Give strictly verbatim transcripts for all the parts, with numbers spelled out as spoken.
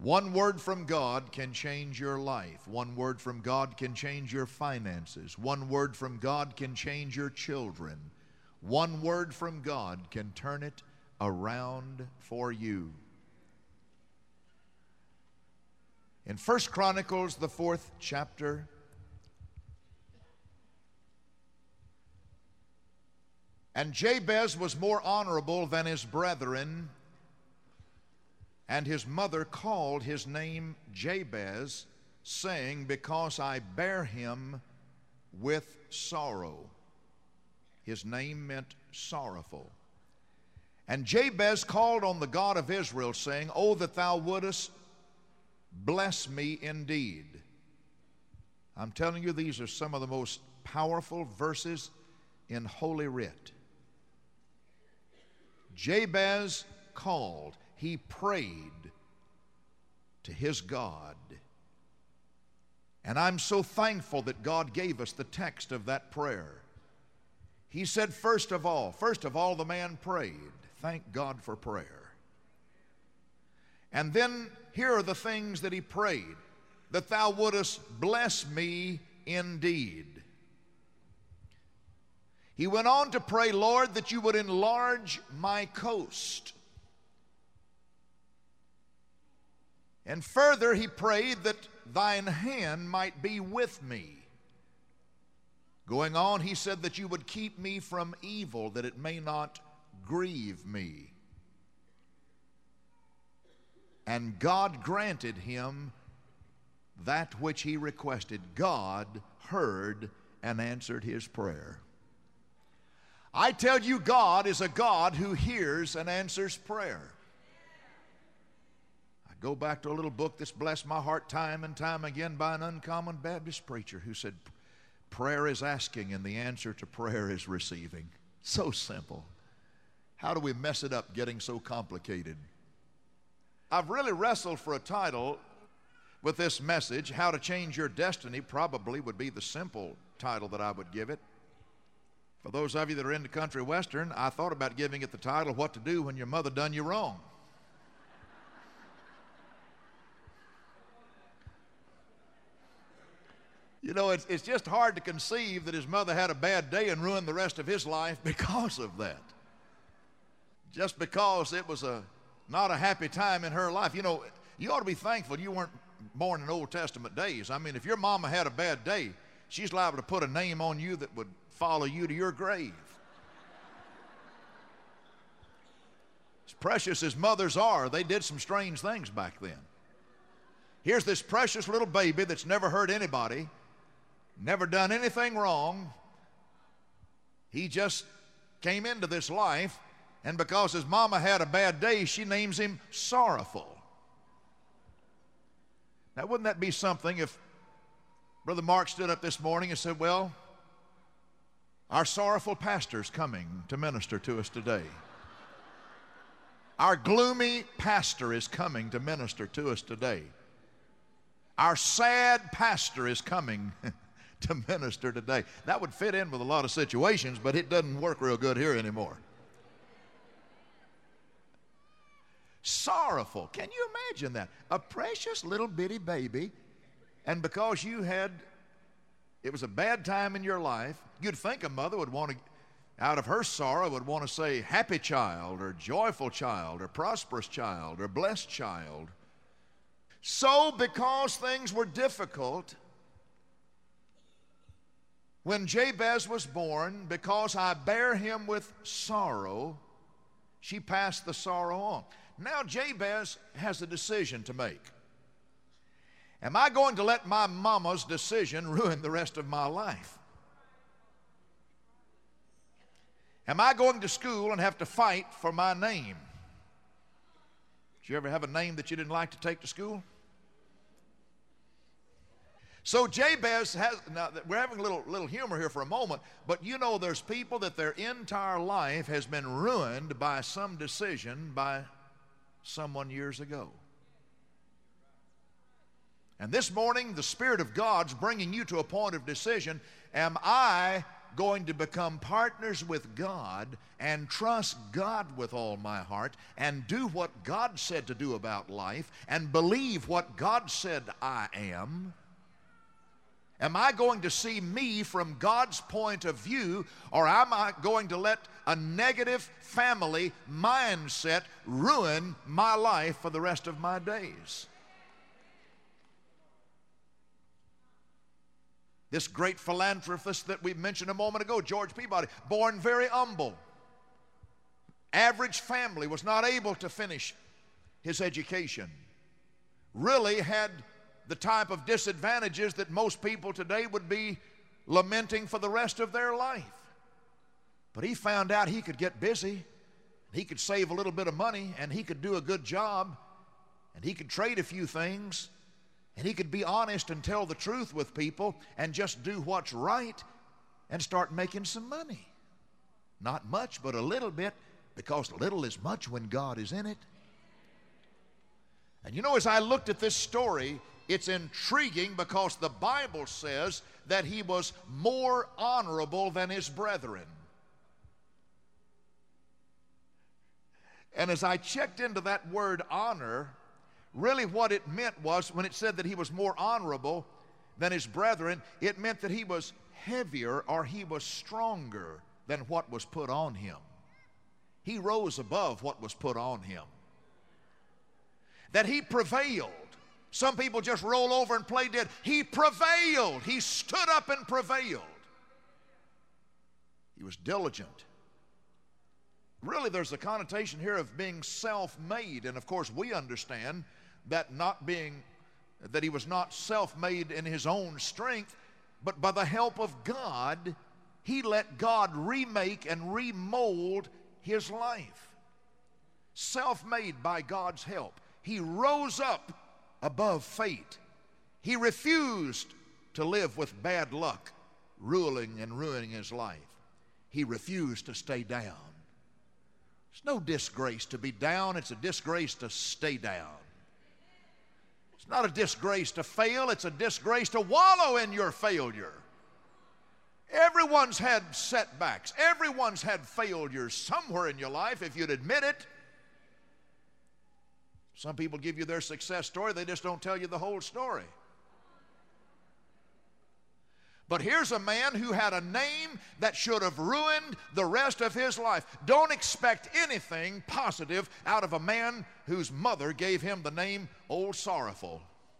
One word from God can change your life. One word from God can change your finances. One word from God can change your children. One word from God can turn it around for you. In First Chronicles, the fourth chapter, and Jabez was more honorable than his brethren, and his mother called his name Jabez, saying, because I bear him with sorrow. His name meant sorrowful. And Jabez called on the God of Israel, saying, oh, that thou wouldest bless me indeed. I'm telling you, these are some of the most powerful verses in Holy Writ. Jabez called. He prayed to his God. And I'm so thankful that God gave us the text of that prayer. He said, first of all, first of all, the man prayed. Thank God for prayer. And then here are the things that he prayed. That thou wouldest bless me indeed. He went on to pray, Lord, that you would enlarge my coast. And further, he prayed that thine hand might be with me. Going on, he said that you would keep me from evil, that it may not grieve me. And God granted him that which he requested. God heard and answered his prayer. I tell you, God is a God who hears and answers prayer. I go back to a little book that's blessed my heart time and time again by an uncommon Baptist preacher who said, prayer is asking and the answer to prayer is receiving. So simple. How do we mess it up getting so complicated? I've really wrestled for a title with this message. How to Change Your Destiny probably would be the simple title that I would give it. For those of you that are into country western, I thought about giving it the title, What to Do When Your Mother Done You Wrong. You know, it's, it's just hard to conceive that his mother had a bad day and ruined the rest of his life because of that. Just because it was a not a happy time in her life. You know, you ought to be thankful you weren't born in Old Testament days. I mean, if your mama had a bad day, she's liable to put a name on you that would follow you to your grave. As precious as mothers are, they did some strange things back then. Here's this precious little baby that's never hurt anybody, never done anything wrong. He just came into this life, and because his mama had a bad day, she names him Sorrowful. Now, wouldn't that be something if Brother Mark stood up this morning and said, well, our sorrowful pastor's coming to minister to us today. Our gloomy pastor is coming to minister to us today. Our sad pastor is coming to minister today. That would fit in with a lot of situations, but it doesn't work real good here anymore. Sorrowful. Can you imagine that? A precious little bitty baby, and because you had, it was a bad time in your life, you'd think a mother would want to, out of her sorrow, would want to say happy child or joyful child or prosperous child or blessed child. So because things were difficult, when Jabez was born, because I bear him with sorrow, she passed the sorrow on. Now Jabez has a decision to make. Am I going to let my mama's decision ruin the rest of my life? Am I going to school and have to fight for my name? Did you ever have a name that you didn't like to take to school? So Jabez has, now we're having a little, little humor here for a moment, but you know there's people that their entire life has been ruined by some decision by someone years ago. And this morning, the Spirit of God's bringing you to a point of decision. Am I going to become partners with God and trust God with all my heart and do what God said to do about life and believe what God said I am? Am I going to see me from God's point of view, or am I going to let a negative family mindset ruin my life for the rest of my days? This great philanthropist that we mentioned a moment ago, George Peabody, born very humble. Average family, was not able to finish his education. Really had the type of disadvantages that most people today would be lamenting for the rest of their life. But he found out he could get busy, he could save a little bit of money, and he could do a good job, and he could trade a few things, and he could be honest and tell the truth with people and just do what's right and start making some money. Not much, but a little bit, because little is much when God is in it. And you know, as I looked at this story, it's intriguing because the Bible says that he was more honorable than his brethren. And as I checked into that word honor, really what it meant was, when it said that he was more honorable than his brethren, it meant that he was heavier or he was stronger than what was put on him. He rose above what was put on him. That he prevailed. Some people just roll over and play dead. He prevailed. He stood up and prevailed. He was diligent. Really, there's a connotation here of being self-made, and of course we understand that not being, that he was not self-made in his own strength, but by the help of God, he let God remake and remold his life. Self-made by God's help. He rose up above fate. He refused to live with bad luck ruling and ruining his life. He refused to stay down. It's no disgrace to be down. It's a disgrace to stay down. It's not a disgrace to fail. It's a disgrace to wallow in your failure. Everyone's had setbacks. Everyone's had failures somewhere in your life, if you'd admit it. Some people give you their success story. They just don't tell you the whole story. But here's a man who had a name that should have ruined the rest of his life. Don't expect anything positive out of a man whose mother gave him the name Old Sorrowful.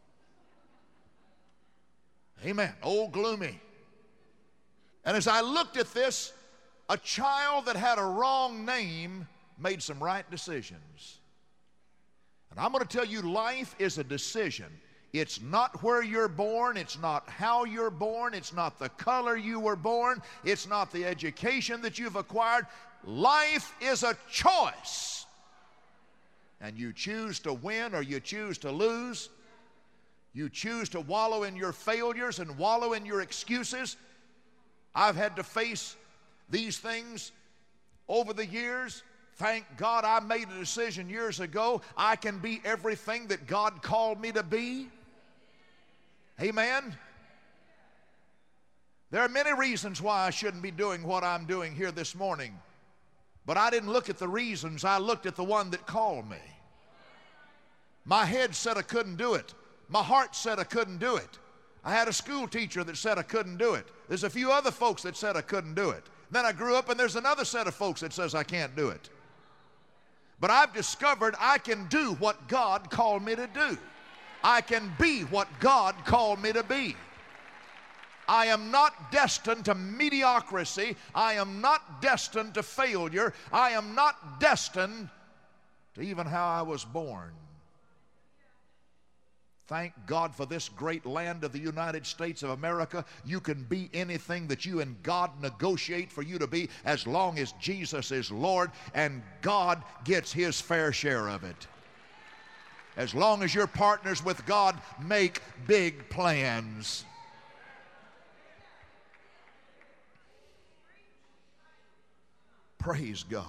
Amen. Old Gloomy. And as I looked at this, a child that had a wrong name made some right decisions. And I'm going to tell you, life is a decision. It's not where you're born. It's not how you're born. It's not the color you were born. It's not the education that you've acquired. Life is a choice. And you choose to win or you choose to lose. You choose to wallow in your failures and wallow in your excuses. I've had to face these things over the years. Thank God I made a decision years ago. I can be everything that God called me to be. Amen. There are many reasons why I shouldn't be doing what I'm doing here this morning. But I didn't look at the reasons. I looked at the one that called me. My head said I couldn't do it. My heart said I couldn't do it. I had a school teacher that said I couldn't do it. There's a few other folks that said I couldn't do it. Then I grew up and there's another set of folks that says I can't do it. But I've discovered I can do what God called me to do. I can be what God called me to be. I am not destined to mediocrity. I am not destined to failure. I am not destined to even how I was born. Thank God for this great land of the United States of America. You can be anything that you and God negotiate for you to be, as long as Jesus is Lord and God gets his fair share of it. As long as you're partners with God, make big plans. Praise God.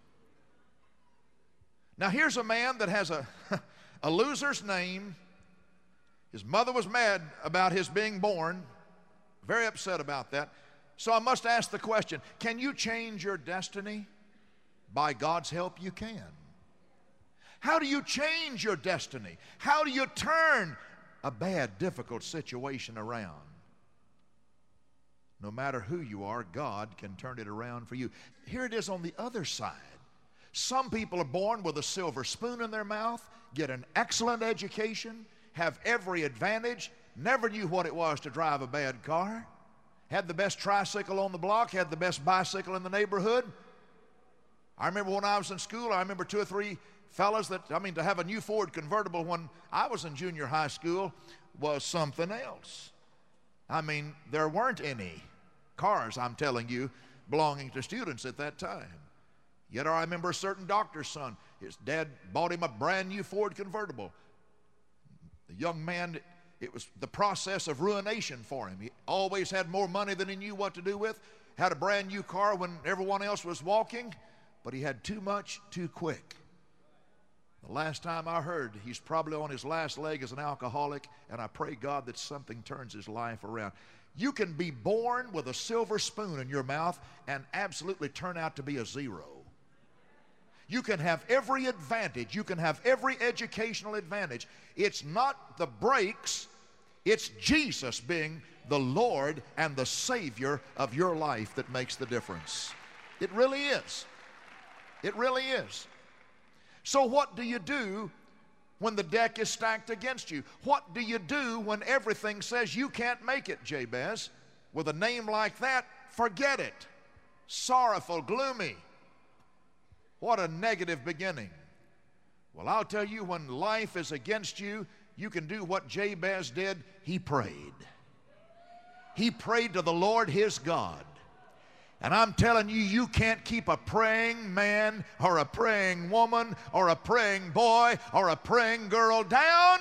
Now here's a man that has a, a loser's name. His mother was mad about his being born, very upset about that. So I must ask the question, can you change your destiny? By God's help, you can. How do you change your destiny? How do you turn a bad, difficult situation around? No matter who you are, God can turn it around for you. Here it is on the other side. Some people are born with a silver spoon in their mouth, get an excellent education, have every advantage, never knew what it was to drive a bad car, had the best tricycle on the block, had the best bicycle in the neighborhood. I remember when I was in school, I remember two or three fellas that, I mean, to have a new Ford convertible when I was in junior high school was something else. I mean, there weren't any cars, I'm telling you, belonging to students at that time. Yet I remember a certain doctor's son, his dad bought him a brand new Ford convertible. The young man, it was the process of ruination for him. He always had more money than he knew what to do with, had a brand new car when everyone else was walking, but he had too much too quick. The last time I heard, he's probably on his last leg as an alcoholic, and I pray God that something turns his life around. You can be born with a silver spoon in your mouth and absolutely turn out to be a zero. You can have every advantage. You can have every educational advantage. It's not the breaks, it's Jesus being the Lord and the Savior of your life that makes the difference. It really is. It really is. So what do you do when the deck is stacked against you? What do you do when everything says you can't make it, Jabez? With a name like that, forget it. Sorrowful, gloomy. What a negative beginning. Well, I'll tell you, when life is against you, you can do what Jabez did. He prayed. He prayed to the Lord his God. And I'm telling you, you can't keep a praying man or a praying woman or a praying boy or a praying girl down.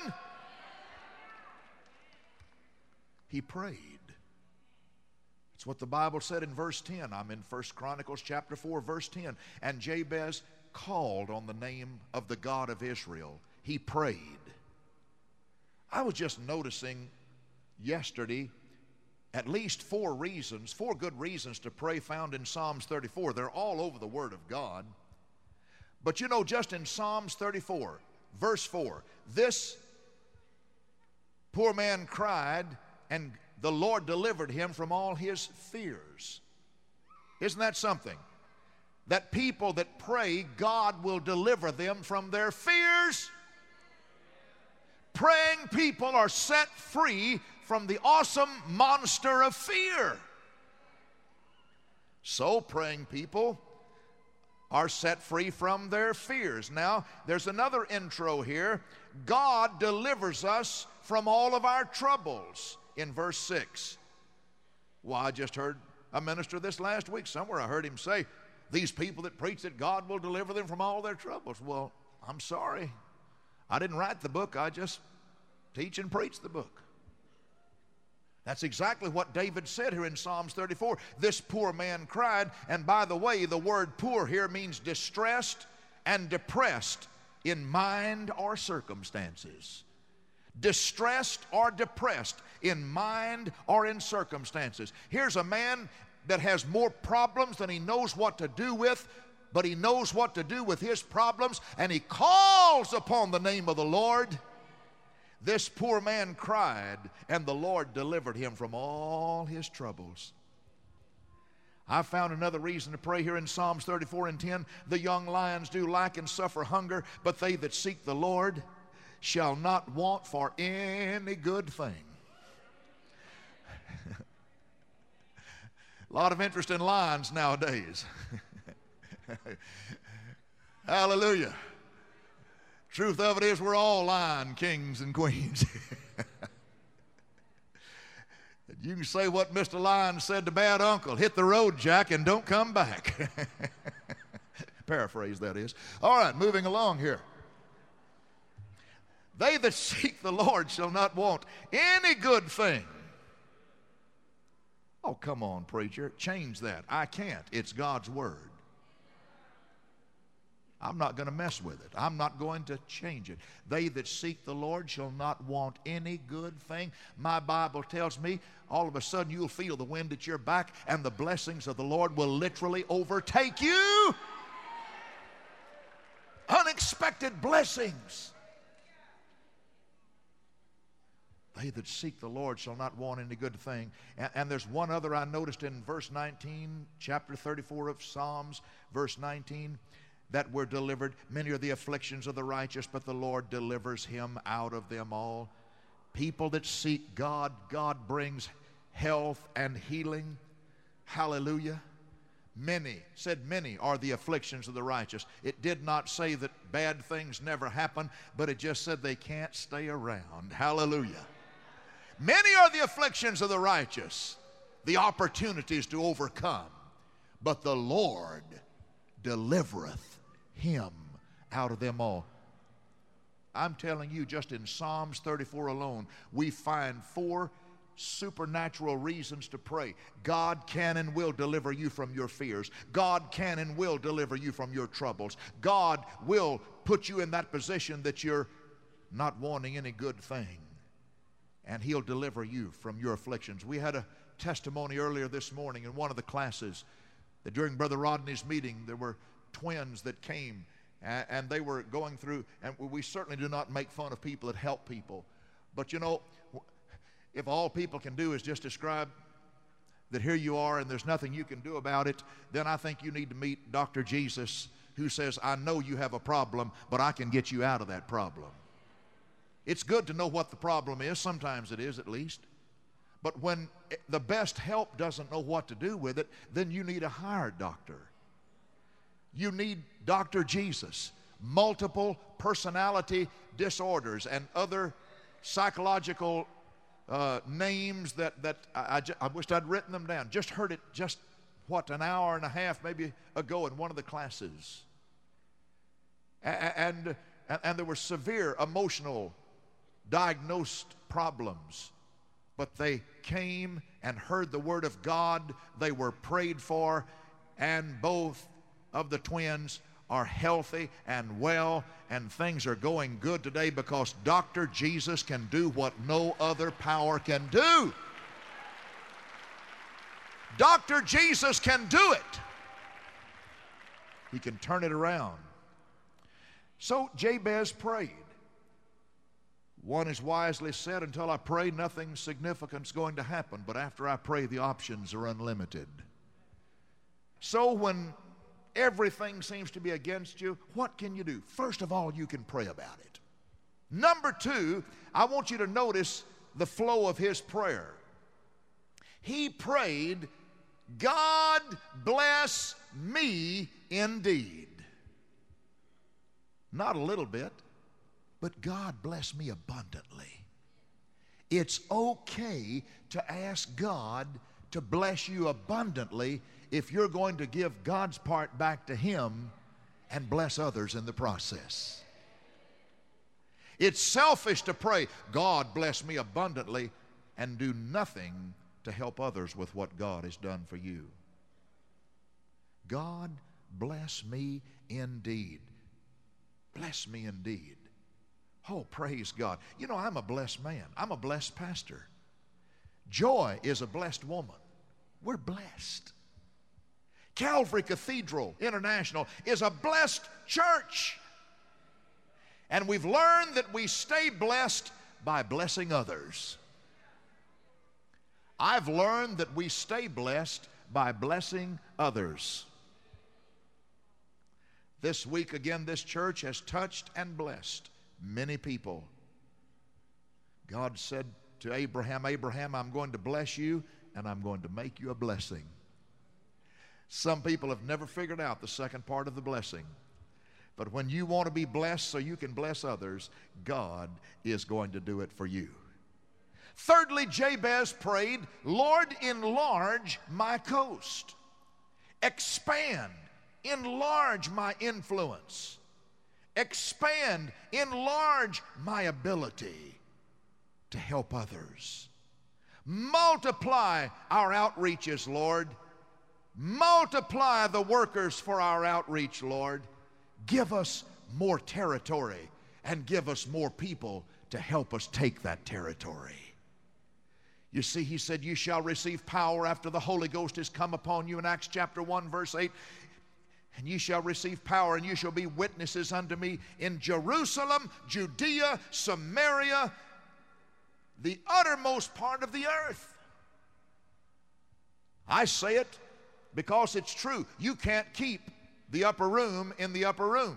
He prayed. It's what the Bible said in verse ten. I'm in First Chronicles chapter four, verse ten. And Jabez called on the name of the God of Israel. He prayed. I was just noticing yesterday at least four reasons, four good reasons to pray found in Psalms thirty-four. They're all over the Word of God. But you know, just in Psalms thirty-four, verse four, this poor man cried, and the Lord delivered him from all his fears. Isn't that something? That people that pray, God will deliver them from their fears. Praying people are set free from the awesome monster of fear. So praying people are set free from their fears. Now, there's another intro here. God delivers us from all of our troubles in verse six. Well, I just heard a minister this last week somewhere. I heard him say, these people that preach that God will deliver them from all their troubles. Well, I'm sorry. I didn't write the book. I just teach and preach the book. That's exactly what David said here in Psalms thirty-four. This poor man cried, and by the way, the word poor here means distressed and depressed in mind or circumstances. Distressed or depressed in mind or in circumstances. Here's a man that has more problems than he knows what to do with, but he knows what to do with his problems, and he calls upon the name of the Lord. This poor man cried, and the Lord delivered him from all his troubles. I found another reason to pray here in Psalms thirty-four and ten. The young lions do lack and suffer hunger, but they that seek the Lord shall not want for any good thing. A lot of interest in lions nowadays. Hallelujah. Truth of it is, we're all lion kings and queens. You can say what Mister Lion said to Bad Uncle, hit the road, Jack, and don't come back. Paraphrase, that is. All right, moving along here. They that seek the Lord shall not want any good thing. Oh, come on, preacher. Change that. I can't. It's God's word. I'm not going to mess with it. I'm not going to change it. They that seek the Lord shall not want any good thing. My Bible tells me all of a sudden you'll feel the wind at your back and the blessings of the Lord will literally overtake you. Unexpected blessings. They that seek the Lord shall not want any good thing. And, and there's one other I noticed in verse nineteen, chapter thirty-four of Psalms, verse nineteen, that were delivered. Many are the afflictions of the righteous, but the Lord delivers him out of them all. People that seek God, God brings health and healing. Hallelujah. Many, said many are the afflictions of the righteous. It did not say that bad things never happen, but it just said they can't stay around. Hallelujah. Many are the afflictions of the righteous, the opportunities to overcome, but the Lord delivereth him out of them all. I'm telling you, just in Psalms thirty-four alone, we find four supernatural reasons to pray. God can and will deliver you from your fears. God can and will deliver you from your troubles. God will put you in that position that you're not wanting any good thing, and He'll deliver you from your afflictions. We had a testimony earlier this morning in one of the classes that during Brother Rodney's meeting there were twins that came, and, and they were going through, and we certainly do not make fun of people that help people, but you know, if all people can do is just describe that here you are and there's nothing you can do about it, then I think you need to meet Doctor Jesus, who says, I know you have a problem, but I can get you out of that problem. It's good to know what the problem is. Sometimes it is, at least. But when the best help doesn't know what to do with it, then you need a hired doctor. You need Doctor Jesus. Multiple personality disorders and other psychological Uh, names that, that I, I, just, I wished I'd written them down. Just heard it just, what, an hour and a half maybe ago in one of the classes. And, and, and there were severe emotional diagnosed problems. But they came and heard the Word of God. They were prayed for, and both of the twins are healthy and well, and things are going good today because Doctor Jesus can do what no other power can do. Doctor Jesus can do it. He can turn it around. So Jabez prayed. One is wisely said, until I pray, nothing significant's going to happen, but after I pray, the options are unlimited. So when everything seems to be against you, what can you do? First of all, you can pray about it. Number two, I want you to notice the flow of his prayer. He prayed, God bless me indeed. Not a little bit, but God bless me abundantly. It's okay to ask God to bless you abundantly if you're going to give God's part back to Him and bless others in the process. It's selfish to pray, God bless me abundantly, and do nothing to help others with what God has done for you. God bless me indeed. Bless me indeed. Oh, praise God. You know, I'm a blessed man. I'm a blessed pastor. Joy is a blessed woman. We're blessed. Calvary Cathedral International is a blessed church. And we've learned that we stay blessed by blessing others. I've learned that we stay blessed by blessing others. This week, again, this church has touched and blessed many people. God said to Abraham, Abraham, I'm going to bless you, and I'm going to make you a blessing. Some people have never figured out the second part of the blessing. But when you want to be blessed so you can bless others, God is going to do it for you. Thirdly, Jabez prayed, Lord, enlarge my coast. Expand, enlarge my influence. Expand, enlarge my ability to help others. Multiply our outreaches, Lord. Multiply the workers for our outreach, Lord. give us more territory and give us more people to help us take that territory. You see, he said, you shall receive power after the Holy Ghost has come upon you in Acts chapter one, verse eight. And ye shall receive power, and you shall be witnesses unto me in Jerusalem, Judea, Samaria, the uttermost part of the earth. I say it because it's true. You can't keep the upper room in the upper room.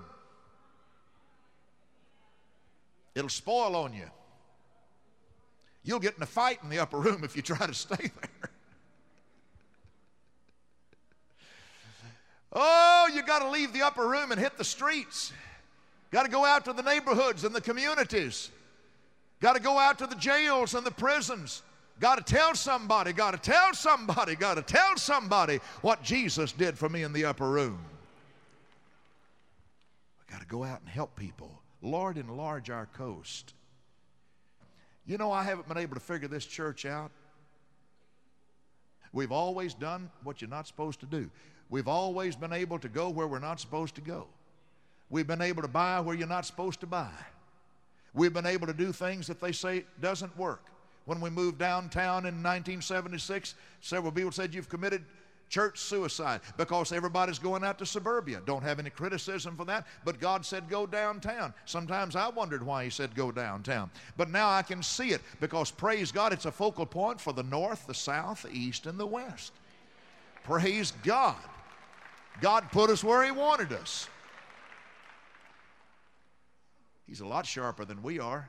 It'll spoil on you. You'll get in a fight in the upper room if you try to stay there. Oh, you got to leave the upper room and hit the streets. Got to go out to the neighborhoods and the communities. Got to go out to the jails and the prisons. Got to tell somebody, got to tell somebody, got to tell somebody what Jesus did for me in the upper room. We got to go out and help people. Lord, enlarge our coast. You know, I haven't been able to figure this church out. We've always done what you're not supposed to do. We've always been able to go where we're not supposed to go. We've been able to buy where you're not supposed to buy. We've been able to do things that they say doesn't work. When we moved downtown in nineteen seventy-six, several people said you've committed church suicide because everybody's going out to suburbia. Don't have any criticism for that, but God said go downtown. Sometimes I wondered why he said go downtown. But now I can see it because, praise God, it's a focal point for the north, the south, the east, and the west. Praise God. God put us where he wanted us. He's a lot sharper than we are.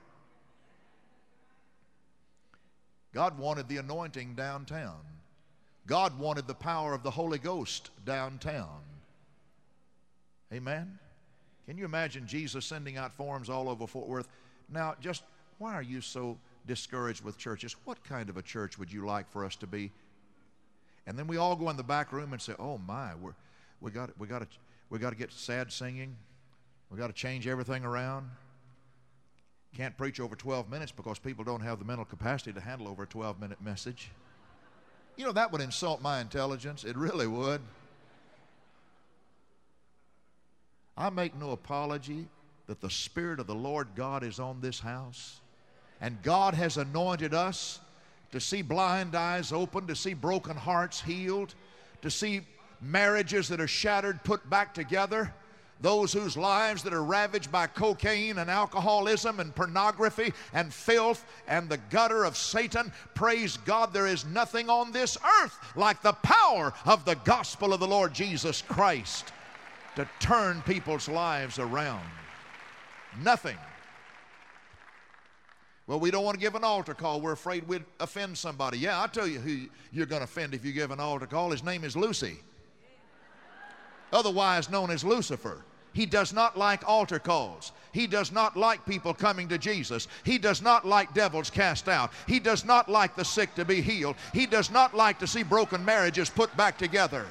God wanted the anointing downtown. God wanted the power of the Holy Ghost downtown. Amen? Can you imagine Jesus sending out forms all over Fort Worth? Now, just why are you so discouraged with churches? What kind of a church would you like for us to be? And then we all go in the back room and say, oh my, we're, we got we got to we got to get sad singing. We got to change everything around. Can't preach over twelve minutes because people don't have the mental capacity to handle over a twelve minute message. You know, that would insult my intelligence. It really would. I make no apology that the Spirit of the Lord God is on this house. And God has anointed us to see blind eyes opened, to see broken hearts healed, to see marriages that are shattered put back together, those whose lives that are ravaged by cocaine and alcoholism and pornography and filth and the gutter of Satan. Praise God, there is nothing on this earth like the power of the gospel of the Lord Jesus Christ to turn people's lives around. Nothing. Well, we don't want to give an altar call. We're afraid we'd offend somebody. Yeah, I'll tell you who you're going to offend if you give an altar call. His name is Lucy, otherwise known as Lucifer. He does not like altar calls. He does not like people coming to Jesus. He does not like devils cast out. He does not like the sick to be healed. He does not like to see broken marriages put back together.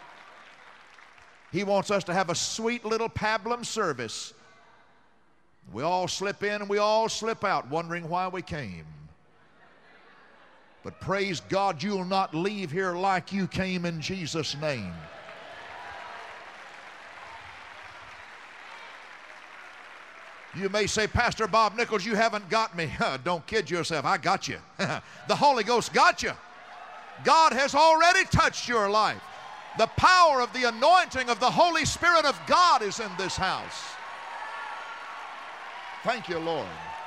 He wants us to have a sweet little pablum service. We all slip in and we all slip out, wondering why we came. But praise God, you'll not leave here like you came in Jesus' name. You may say, Pastor Bob Nichols, you haven't got me. Don't kid yourself. I got you. The Holy Ghost got you. God has already touched your life. The power of the anointing of the Holy Spirit of God is in this house. Thank you, Lord.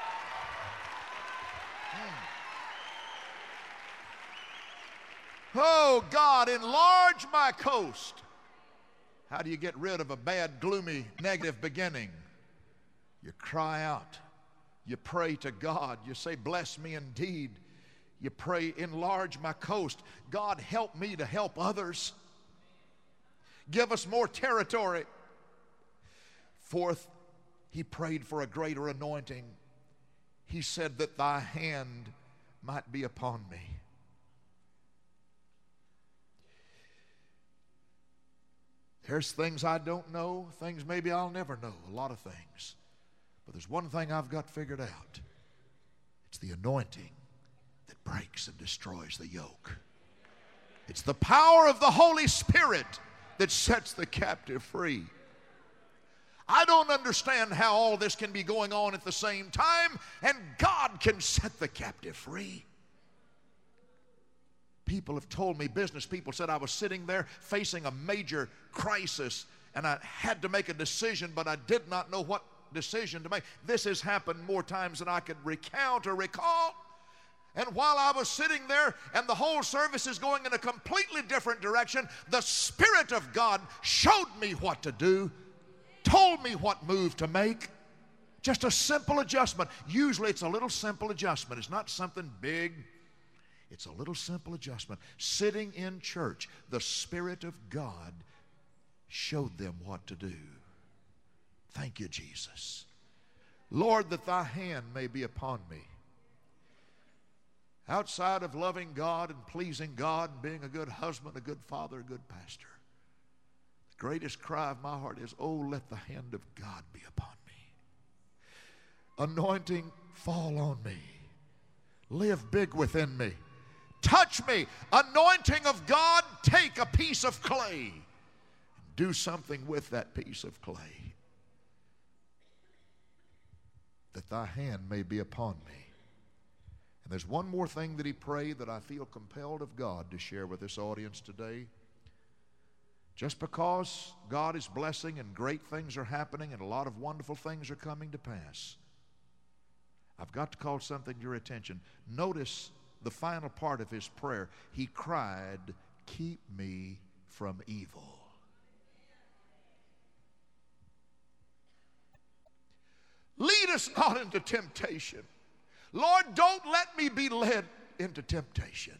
Oh, God, enlarge my coast. How do you get rid of a bad, gloomy, negative beginning? You cry out. You pray to God. You say, bless me indeed. You pray, enlarge my coast. God, help me to help others. Give us more territory. Fourth, he prayed for a greater anointing. He said that thy hand might be upon me. There's things I don't know, things maybe I'll never know, a lot of things. But there's one thing I've got figured out. It's the anointing that breaks and destroys the yoke. It's the power of the Holy Spirit that sets the captive free. I don't understand how all this can be going on at the same time, and God can set the captive free. People have told me, business people said I was sitting there facing a major crisis, and I had to make a decision, but I did not know what decision to make. This has happened more times than I could recount or recall. And while I was sitting there and the whole service is going in a completely different direction, the Spirit of God showed me what to do, told me what move to make. Just a simple adjustment. Usually it's a little simple adjustment. It's not something big. It's a little simple adjustment. Sitting in church, the Spirit of God showed them what to do. Thank you, Jesus. Lord, that thy hand may be upon me. Outside of loving God and pleasing God and being a good husband, a good father, a good pastor, the greatest cry of my heart is, oh, let the hand of God be upon me. Anointing fall on me. Live big within me. Touch me. Anointing of God, take a piece of clay and do something with that piece of clay, that thy hand may be upon me. And there's one more thing that he prayed that I feel compelled of God to share with this audience today. Just because God is blessing and great things are happening and a lot of wonderful things are coming to pass, I've got to call something to your attention. Notice the final part of his prayer. He cried, keep me from evil. Lead us not into temptation. Lord, don't let me be led into temptation.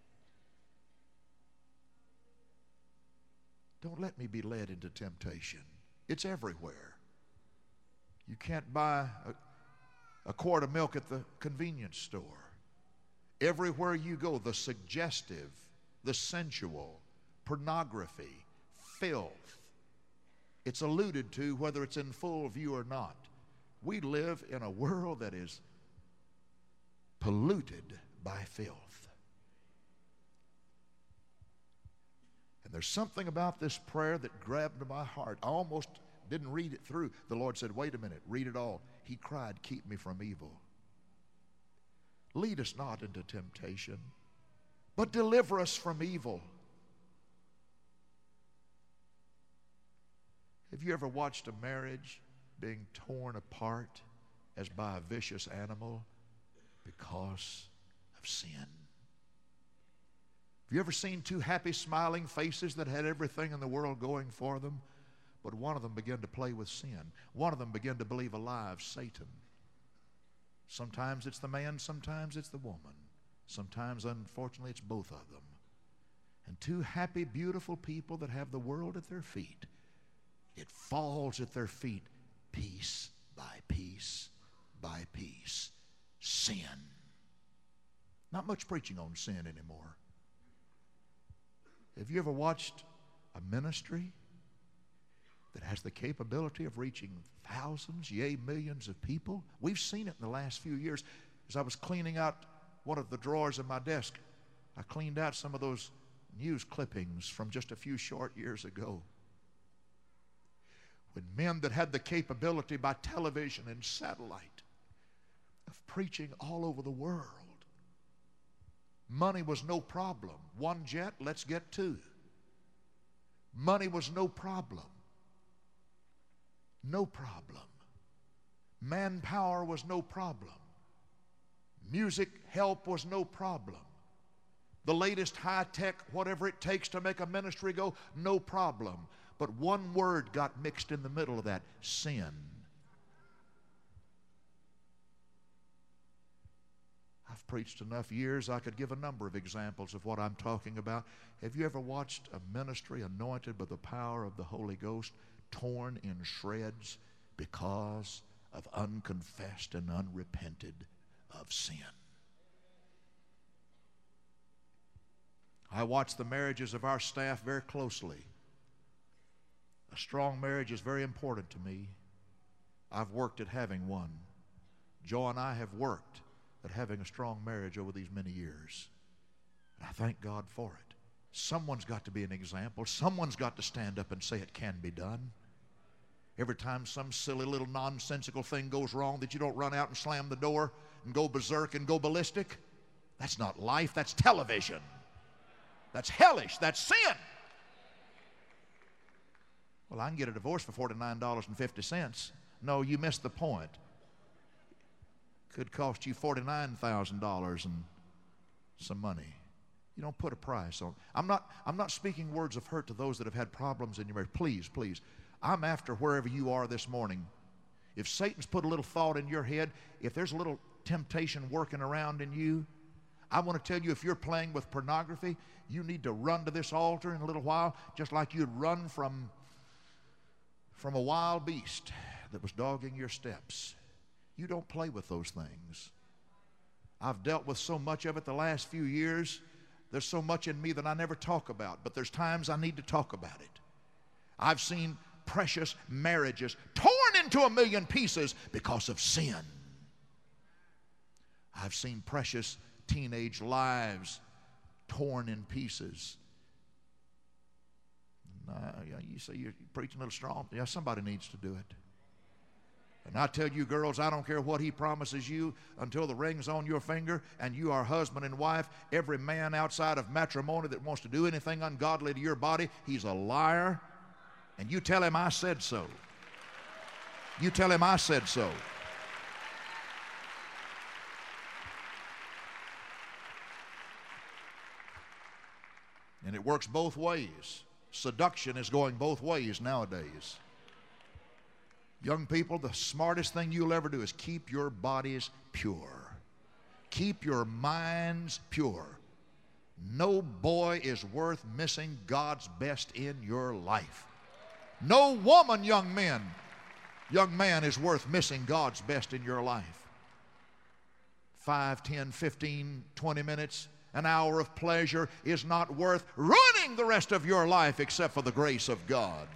Don't let me be led into temptation. It's everywhere. You can't buy a, a quart of milk at the convenience store. Everywhere you go, the suggestive, the sensual, pornography, filth, it's alluded to whether it's in full view or not. We live in a world that is polluted by filth. And there's something about this prayer that grabbed my heart. I almost didn't read it through. The Lord said, wait a minute, read it all. He cried, keep me from evil. Lead us not into temptation, but deliver us from evil. Have you ever watched a marriage being torn apart as by a vicious animal because of sin? Have you ever seen two happy, smiling faces that had everything in the world going for them, but one of them began to play with sin? One of them began to believe a lie of Satan. Sometimes it's the man, sometimes it's the woman. Sometimes, unfortunately, it's both of them. And two happy, beautiful people that have the world at their feet, it falls at their feet piece by piece by piece. Sin. Not much preaching on sin anymore. Have you ever watched a ministry that has the capability of reaching thousands, yea, millions of people? We've seen it in the last few years. As I was cleaning out one of the drawers of my desk, I cleaned out some of those news clippings from just a few short years ago, when men that had the capability by television and satellite of preaching all over the world. Money was no problem. One jet, let's get two. Money was no problem. No problem. Manpower was no problem. Music help was no problem. The latest high-tech, whatever it takes to make a ministry go, no problem. But one word got mixed in the middle of that: sin. I've preached enough years, I could give a number of examples of what I'm talking about. Have you ever watched a ministry anointed by the power of the Holy Ghost torn in shreds because of unconfessed and unrepented of sin? I watch the marriages of our staff very closely. A strong marriage is very important to me. I've worked at having one. Joe and I have worked at having a strong marriage over these many years. And I thank God for it. Someone's got to be an example. Someone's got to stand up and say it can be done. Every time some silly little nonsensical thing goes wrong that you don't run out and slam the door and go berserk and go ballistic. That's not life, that's television. That's hellish, that's sin. Well, I can get a divorce for forty-nine dollars and fifty cents. No, you missed the point. Could cost you forty-nine thousand dollars and some money. You don't put a price on. I'm not, I'm not speaking words of hurt to those that have had problems in your marriage. Please, please. I'm after wherever you are this morning. If Satan's put a little thought in your head, if there's a little temptation working around in you, I want to tell you, if you're playing with pornography, you need to run to this altar in a little while, just like you'd run from, from a wild beast that was dogging your steps. You don't play with those things. I've dealt with so much of it the last few years. There's so much in me that I never talk about, but there's times I need to talk about it. I've seen precious marriages torn into a million pieces because of sin. I've seen precious teenage lives torn in pieces. Uh, you say you're preaching a little strong. Yeah, somebody needs to do it. And I tell you, girls, I don't care what he promises you until the ring's on your finger and you are husband and wife. Every man outside of matrimony that wants to do anything ungodly to your body, he's a liar. And you tell him I said so. You tell him I said so. And it works both ways. Seduction is going both ways nowadays. Young people, the smartest thing you'll ever do is keep your bodies pure. Keep your minds pure. No boy is worth missing God's best in your life. No woman, young men, young man is worth missing God's best in your life. Five, ten, fifteen, twenty minutes, an hour of pleasure is not worth ruining the rest of your life except for the grace of God.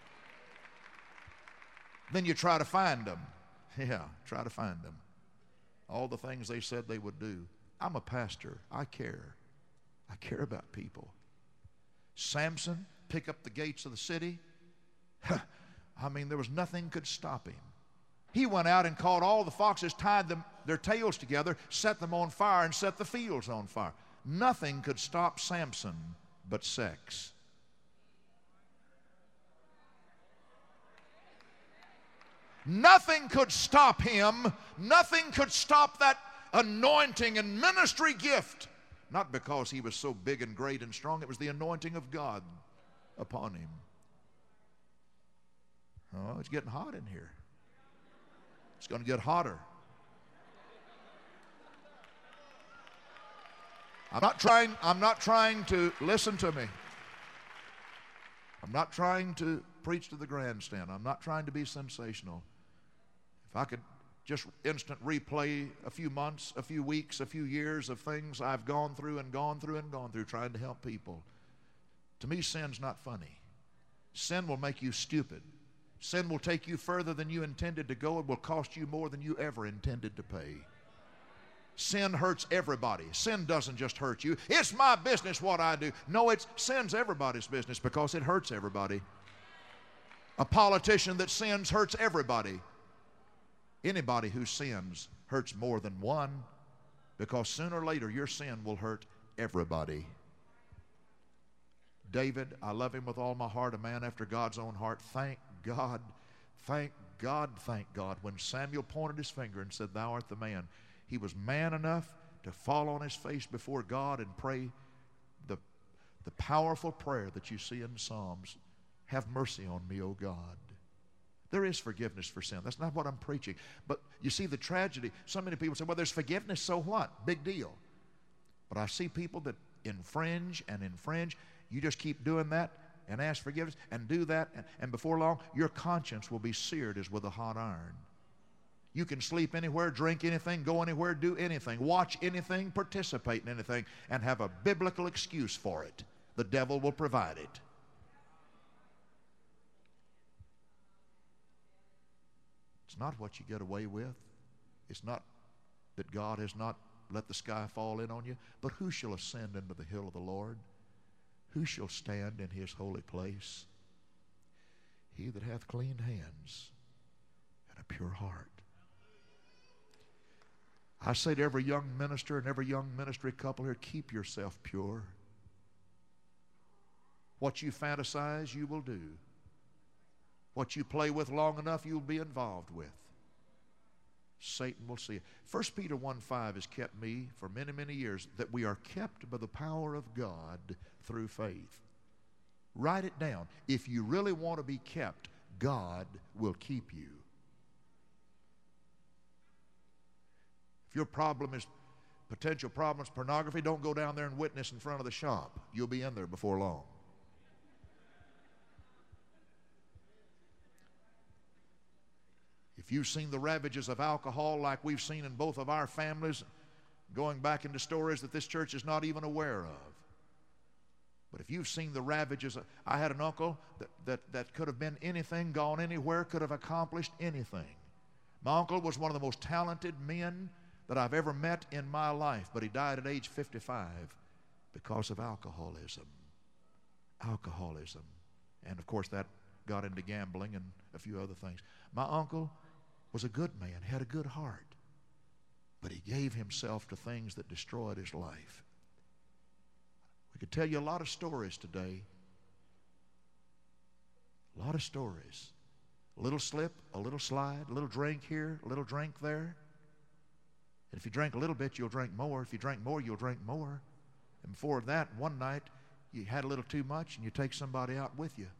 Then you try to find them. Yeah, try to find them. All the things they said they would do. I'm a pastor. I care. I care about people. Samson, pick up the gates of the city. I mean, there was nothing could stop him. He went out and caught all the foxes, tied them, their tails together, set them on fire, and set the fields on fire. Nothing could stop Samson but sex. Nothing could stop him. Nothing could stop that anointing and ministry gift. Not because he was so big and great and strong. It was the anointing of God upon him. Oh, it's getting hot in here. It's going to get hotter. I'm not trying, I'm not trying to, listen to me. I'm not trying to preach to the grandstand. I'm not trying to be sensational. If I could just instant replay a few months, a few weeks, a few years of things I've gone through and gone through and gone through trying to help people. To me, sin's not funny. Sin will make you stupid. Sin will take you further than you intended to go. It will cost you more than you ever intended to pay. Sin hurts everybody. Sin doesn't just hurt you. It's my business what I do. No, it's sin's everybody's business because it hurts everybody. A politician that sins hurts everybody. Anybody who sins hurts more than one because sooner or later your sin will hurt everybody. David, I love him with all my heart, a man after God's own heart. Thank God, thank God, thank God. When Samuel pointed his finger and said, "Thou art the man," he was man enough to fall on his face before God and pray the, the powerful prayer that you see in Psalms. Have mercy on me, O God. There is forgiveness for sin. That's not what I'm preaching. But you see the tragedy. So many people say, well, there's forgiveness, so what? Big deal. But I see people that infringe and infringe. You just keep doing that and ask forgiveness and do that. And, and before long, your conscience will be seared as with a hot iron. You can sleep anywhere, drink anything, go anywhere, do anything, watch anything, participate in anything, and have a biblical excuse for it. The devil will provide it. It's not what you get away with. It's not that God has not let the sky fall in on you. But who shall ascend into the hill of the Lord? Who shall stand in his holy place? He that hath clean hands and a pure heart. I say to every young minister and every young ministry couple here, keep yourself pure. What you fantasize, you will do. What you play with long enough, you'll be involved with. Satan will see it. First Peter one five has kept me for many, many years, that we are kept by the power of God through faith. Write it down. If you really want to be kept, God will keep you. If your problem is, potential problems, pornography, don't go down there and witness in front of the shop. You'll be in there before long. If you've seen the ravages of alcohol like we've seen in both of our families, going back into stories that this church is not even aware of. But if you've seen the ravages, I had an uncle that, that, that could have been anything, gone anywhere, could have accomplished anything. My uncle was one of the most talented men that I've ever met in my life, but he died at age fifty-five because of alcoholism. Alcoholism. And of course that got into gambling and a few other things. My uncle was a good man, had a good heart, but he gave himself to things that destroyed his life. We could tell you a lot of stories today. A lot of stories. A little slip, a little slide, a little drink here, a little drink there. And if you drink a little bit, you'll drink more. If you drink more, you'll drink more. And before that, one night, you had a little too much and you take somebody out with you.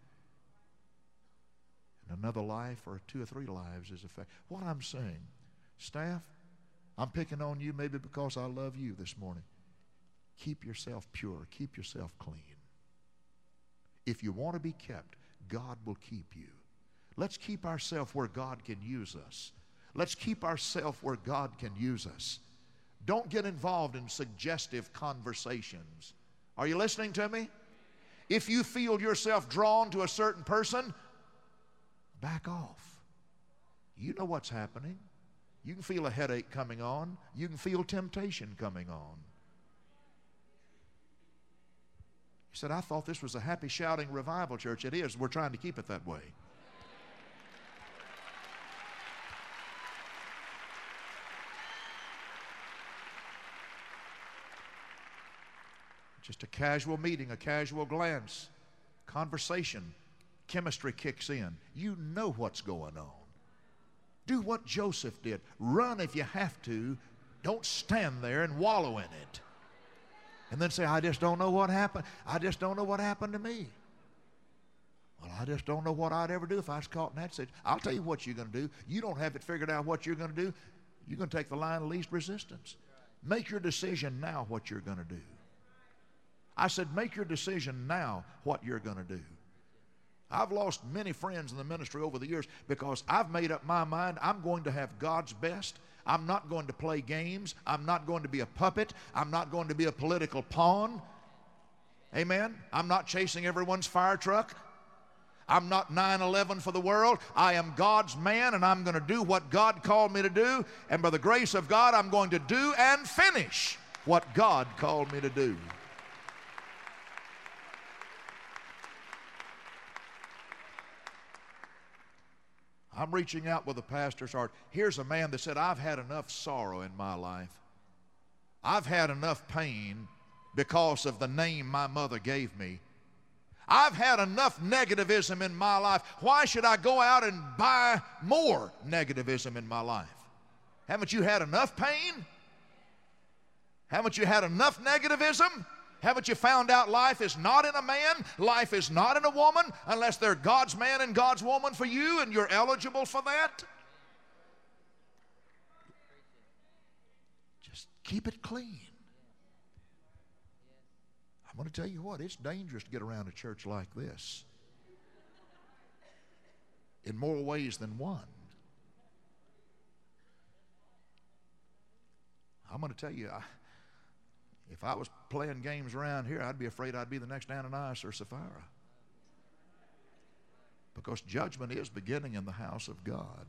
And another life or two or three lives is affected. What I'm saying, staff, I'm picking on you maybe because I love you this morning. Keep yourself pure. Keep yourself clean. If you want to be kept, God will keep you. Let's keep ourselves where God can use us. Let's keep ourselves where God can use us. Don't get involved in suggestive conversations. Are you listening to me? If you feel yourself drawn to a certain person, back off. You know what's happening. You can feel a headache coming on. You can feel temptation coming on. He said, I thought this was a happy, shouting revival church. It is. We're trying to keep it that way. Just a casual meeting, a casual glance, conversation, chemistry kicks in. You know what's going on. Do what Joseph did. Run if you have to. Don't stand there and wallow in it. And then say, I just don't know what happened. I just don't know what happened to me. Well, I just don't know what I'd ever do if I was caught in that situation. I'll tell you what you're going to do. You don't have it figured out what you're going to do. You're going to take the line of least resistance. Make your decision now what you're going to do. I said, make your decision now what you're going to do. I've lost many friends in the ministry over the years because I've made up my mind I'm going to have God's best. I'm not going to play games. I'm not going to be a puppet. I'm not going to be a political pawn. Amen? I'm not chasing everyone's fire truck. I'm not nine eleven for the world. I am God's man, and I'm going to do what God called me to do. And by the grace of God, I'm going to do and finish what God called me to do. I'm reaching out with a pastor's heart. Here's a man that said, I've had enough sorrow in my life. I've had enough pain because of the name my mother gave me. I've had enough negativism in my life. Why should I go out and buy more negativism in my life? Haven't you had enough pain? Haven't you had enough negativism? Haven't you found out life is not in a man, life is not in a woman, unless they're God's man and God's woman for you and you're eligible for that? Just keep it clean. I'm going to tell you what, it's dangerous to get around a church like this in more ways than one. I'm going to tell you, I, if I was playing games around here, I'd be afraid I'd be the next Ananias or Sapphira. Because judgment is beginning in the house of God.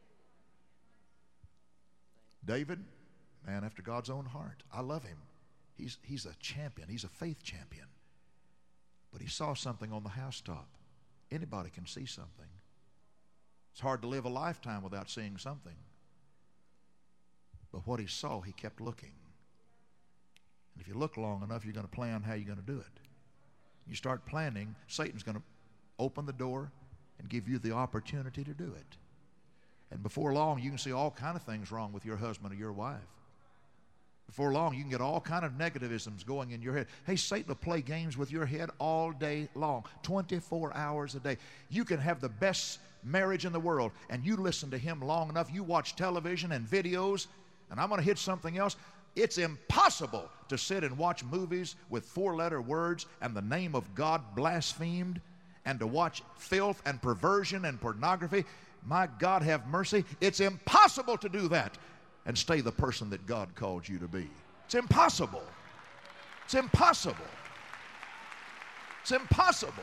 David, man after God's own heart. I love him. He's, he's a champion. He's a faith champion. But he saw something on the housetop. Anybody can see something. It's hard to live a lifetime without seeing something. But what he saw, he kept looking. And if you look long enough, you're going to plan how you're going to do it. You start planning, Satan's going to open the door and give you the opportunity to do it. And before long, you can see all kind of things wrong with your husband or your wife. Before long, you can get all kind of negativisms going in your head. Hey, Satan will play games with your head all day long, twenty-four hours a day. You can have the best marriage in the world, and you listen to him long enough, you watch television and videos, and I'm going to hit something else. It's impossible to sit and watch movies with four-letter words and the name of God blasphemed, and to watch filth and perversion and pornography. My God, have mercy. It's impossible to do that and stay the person that God called you to be. It's impossible. It's impossible. It's impossible.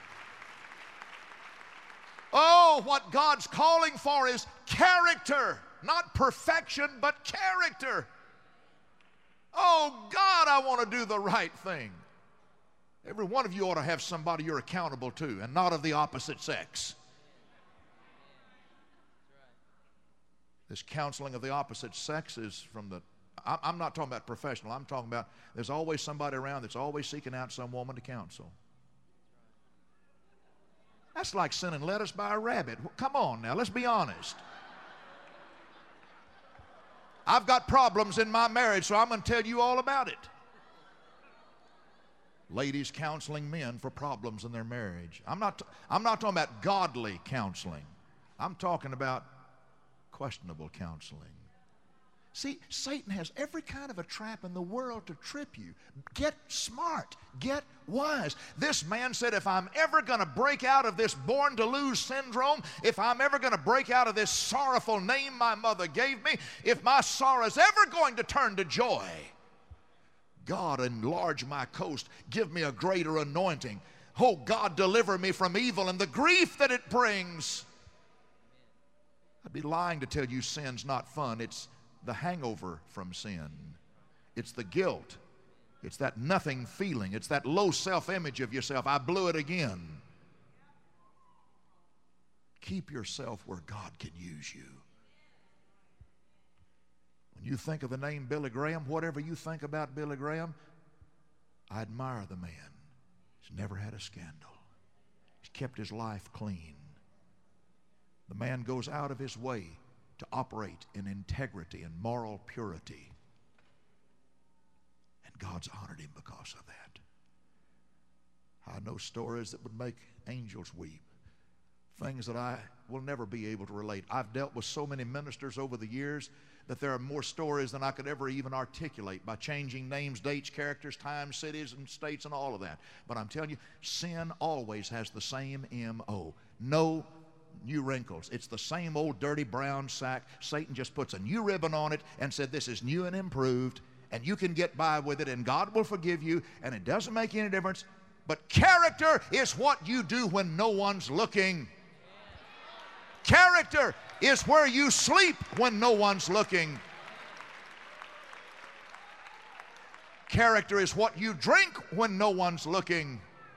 Oh, what God's calling for is character, not perfection, but character. Oh, God, I want to do the right thing. Every one of you ought to have somebody you're accountable to, and not of the opposite sex. This counseling of the opposite sex is from the, I'm not talking about professional, I'm talking about there's always somebody around that's always seeking out some woman to counsel. That's like sending lettuce by a rabbit. Come on now, let's be honest. I've got problems in my marriage, so I'm going to tell you all about it. Ladies counseling men for problems in their marriage. I'm not, I'm not talking about godly counseling. I'm talking about questionable counseling. See, Satan has every kind of a trap in the world to trip you. Get smart. Get wise. This man said, if I'm ever going to break out of this born to lose syndrome, if I'm ever going to break out of this sorrowful name my mother gave me, if my sorrow is ever going to turn to joy, God, enlarge my coast. Give me a greater anointing. Oh, God, deliver me from evil and the grief that it brings. I'd be lying to tell you sin's not fun. It's the hangover from sin. It's the guilt. It's that nothing feeling. It's that low self-image of yourself. I blew it again. Keep yourself where God can use you. When you think of the name Billy Graham, whatever you think about Billy Graham, I admire the man. He's never had a scandal. He's kept his life clean. The man goes out of his way to operate in integrity and moral purity. And God's honored him because of that. I know stories that would make angels weep. Things that I will never be able to relate. I've dealt with so many ministers over the years that there are more stories than I could ever even articulate by changing names, dates, characters, times, cities, and states, and all of that. But I'm telling you, sin always has the same M O. No new wrinkles. It's the same old dirty brown sack. Satan just puts a new ribbon on it and said, this is new and improved, and you can get by with it, and God will forgive you, and it doesn't make any difference. But character is what you do when no one's looking. Character is where you sleep when no one's looking. Character is what you drink when no one's looking.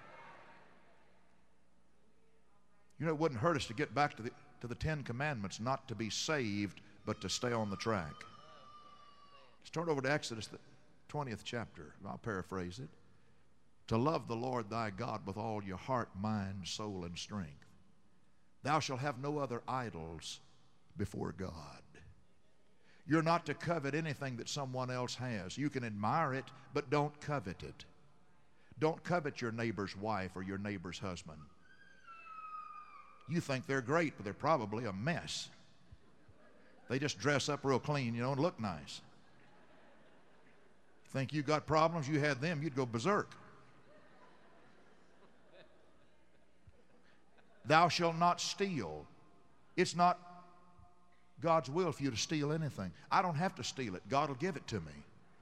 You know, it wouldn't hurt us to get back to the, to the Ten Commandments, not to be saved, but to stay on the track. Let's turn over to Exodus, the twentieth chapter. I'll paraphrase it. To love the Lord thy God with all your heart, mind, soul, and strength. Thou shalt have no other idols before God. You're not to covet anything that someone else has. You can admire it, but don't covet it. Don't covet your neighbor's wife or your neighbor's husband. You think they're great, but they're probably a mess. They just dress up real clean, you know, and look nice. Think you got problems, you had them, you'd go berserk. Thou shalt not steal. It's not God's will for you to steal anything. I don't have to steal it. God will give it to me.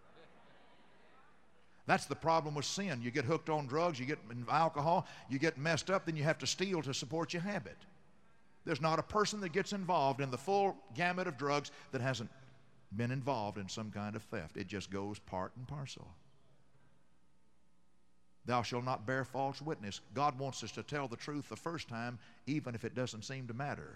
That's the problem with sin. You get hooked on drugs, you get alcohol, you get messed up, then you have to steal to support your habit. There's not a person that gets involved in the full gamut of drugs that hasn't been involved in some kind of theft. It just goes part and parcel. Thou shalt not bear false witness. God wants us to tell the truth the first time, even if it doesn't seem to matter.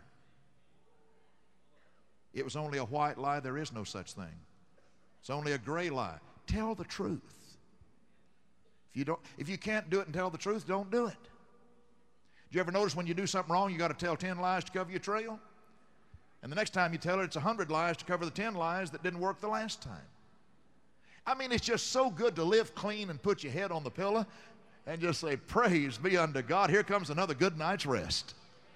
It was only a white lie. There is no such thing. It's only a gray lie. Tell the truth. If you don't, if you can't do it and tell the truth, don't do it. Did you ever notice when you do something wrong, you got to tell ten lies to cover your trail? And the next time you tell it, it's a hundred lies to cover the ten lies that didn't work the last time. I mean, it's just so good to live clean and put your head on the pillow and just say, praise be unto God. Here comes another good night's rest.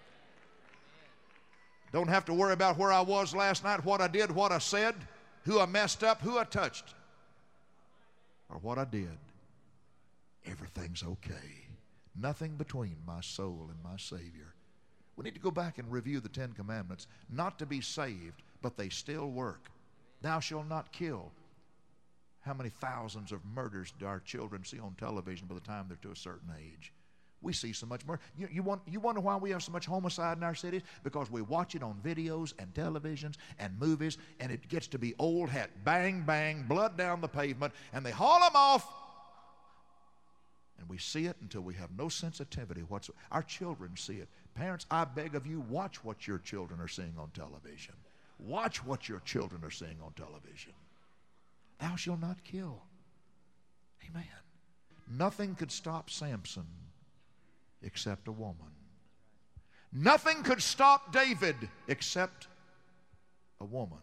Don't have to worry about where I was last night, what I did, what I said, who I messed up, who I touched, or what I did. Everything's okay. Nothing between my soul and my Savior. We need to go back and review the Ten Commandments, not to be saved, but they still work. Thou shalt not kill. How many thousands of murders do our children see on television by the time they're to a certain age? We see so much murder. You, you, want, you wonder why we have so much homicide in our cities? Because we watch it on videos and televisions and movies, and it gets to be old hat. Bang, bang, blood down the pavement, and they haul them off. And we see it until we have no sensitivity whatsoever. Our children see it. Parents, I beg of you, watch what your children are seeing on television. Watch what your children are seeing on television. Thou shalt not kill. Amen. Nothing could stop Samson except a woman. Nothing could stop David except a woman.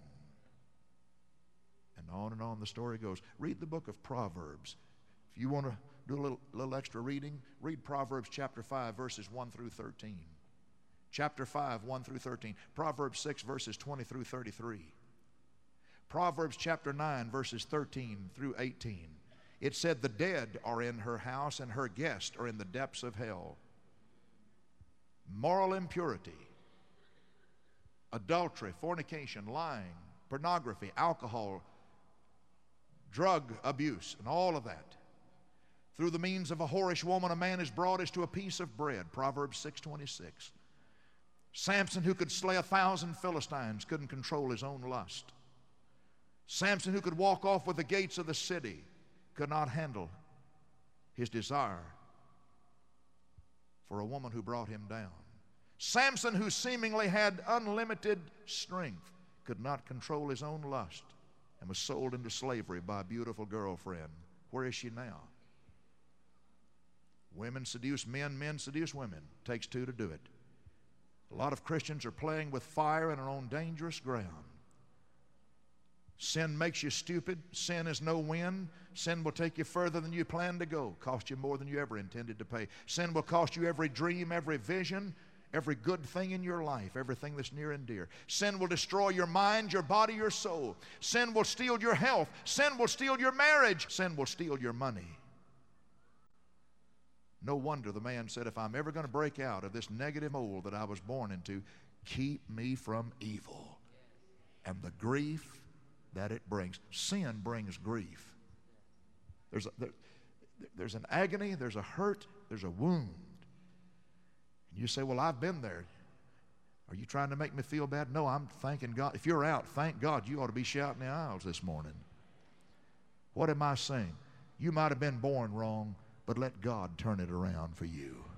And on and on the story goes. Read the book of Proverbs. If you want to do a little, little extra reading, read Proverbs chapter five, verses one through thirteen. Chapter five, one through thirteen. Proverbs six, verses twenty through thirty-three. Proverbs chapter nine, verses thirteen through eighteen. It said, the dead are in her house, and her guests are in the depths of hell. Moral impurity, adultery, fornication, lying, pornography, alcohol, drug abuse, and all of that. Through the means of a whorish woman, a man is brought as to a piece of bread. Proverbs six twenty-six. Samson, who could slay a thousand Philistines, couldn't control his own lust. Samson, who could walk off with the gates of the city, could not handle his desire for a woman who brought him down. Samson, who seemingly had unlimited strength, could not control his own lust and was sold into slavery by a beautiful girlfriend. Where is she now? Women seduce men, men seduce women. It takes two to do it. A lot of Christians are playing with fire and are on dangerous ground. Sin makes you stupid. Sin is no win. Sin will take you further than you planned to go, cost you more than you ever intended to pay. Sin will cost you every dream, every vision, every good thing in your life, everything that's near and dear. Sin will destroy your mind, your body, your soul. Sin will steal your health. Sin will steal your marriage. Sin will steal your money. No wonder the man said, if I'm ever going to break out of this negative mold that I was born into, keep me from evil and the grief that it brings. Sin brings grief. There's, a, there, there's an agony, there's a hurt, there's a wound. And you say, well, I've been there. Are you trying to make me feel bad? No, I'm thanking God. If you're out, thank God. You ought to be shouting the aisles this morning. What am I saying? You might have been born wrong, but let God turn it around for you.